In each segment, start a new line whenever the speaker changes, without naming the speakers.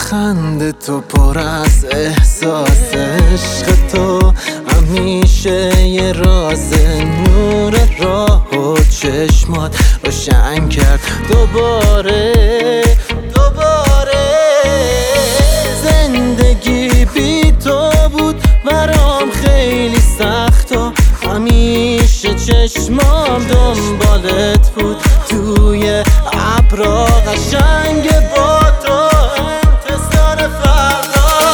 لبخند تو پر از احساس عشق تو همیشه یه راز نور راه و چشمات روشن کرد دوباره زندگی بی تو بود برام خیلی سخت و همیشه چشمام دنبالت بود توی ابرا قشنگ با تو انتظار فردا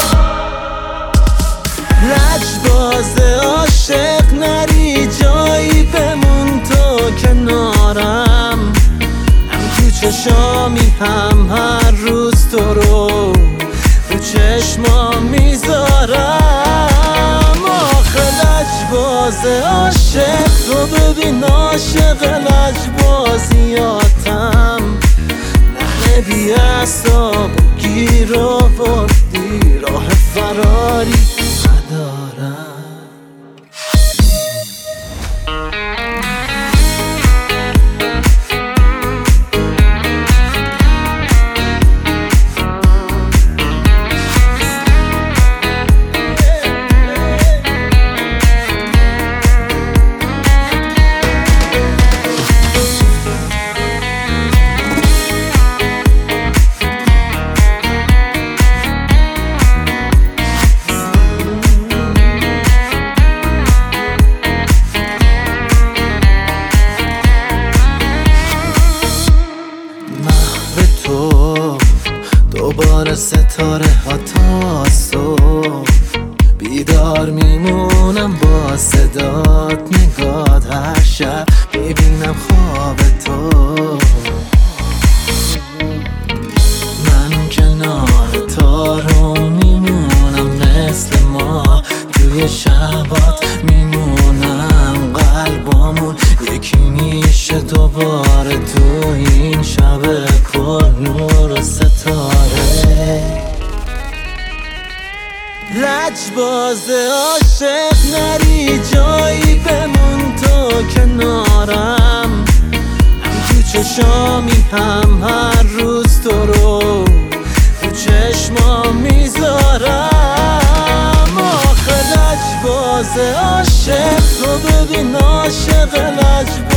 لجباز عاشق نری جایی بمون تو کنارم هم تو چشامی هم هر روز تو رو چشمام میذارم آخه لجباز عاشق تو ببین عاشق لجبازیاتم نه بی اعصاب گیر آوردی راه فراری ندارم دوباره ستاره ها تا صبح بیدار میمونم با صدات نگات هر شب میبینم خواب تو من کنار تو میمونم مثل ما توی شبات میمونم قلبامون یکی میشه دوباره تو این شب پر نور و ستاره لجباز عاشق نری جایی بمون تو کنارم هم تو چشامی هم هر روز تو رو تو چشمام میذارم آخه لجباز عاشق تو ببین عاشق لجباز